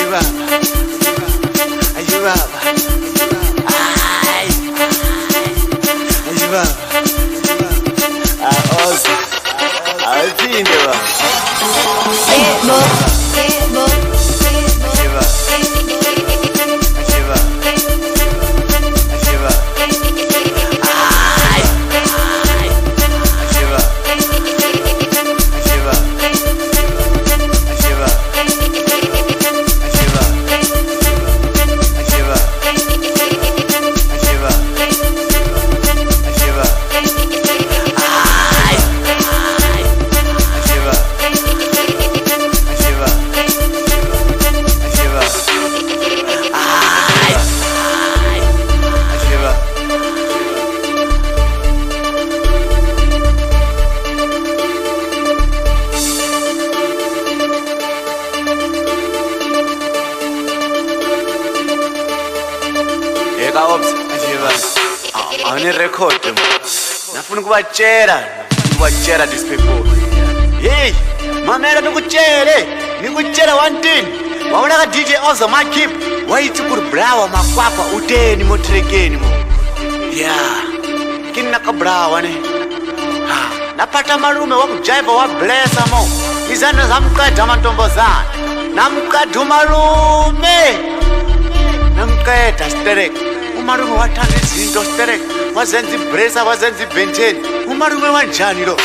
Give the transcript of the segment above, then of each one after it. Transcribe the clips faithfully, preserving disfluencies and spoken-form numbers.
Chera, chera these people. Hey, mamela nikuchere, nikuchere one thing. Waona ka D J also my keep. Waiti kur brawa makwapa uteni mo trekeni mo. Yeah. Kinna ka brawa ne. Ha, napata malume wa kujaiva wa blessa mo. Izana zamkada mantombozana. Namkada malume. Namkada sterek. Umalume wathanda izinto sterek. Wazenzi bresa wazenzi benteni. Umalume wanjani lo?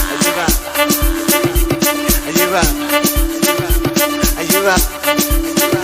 Are you up?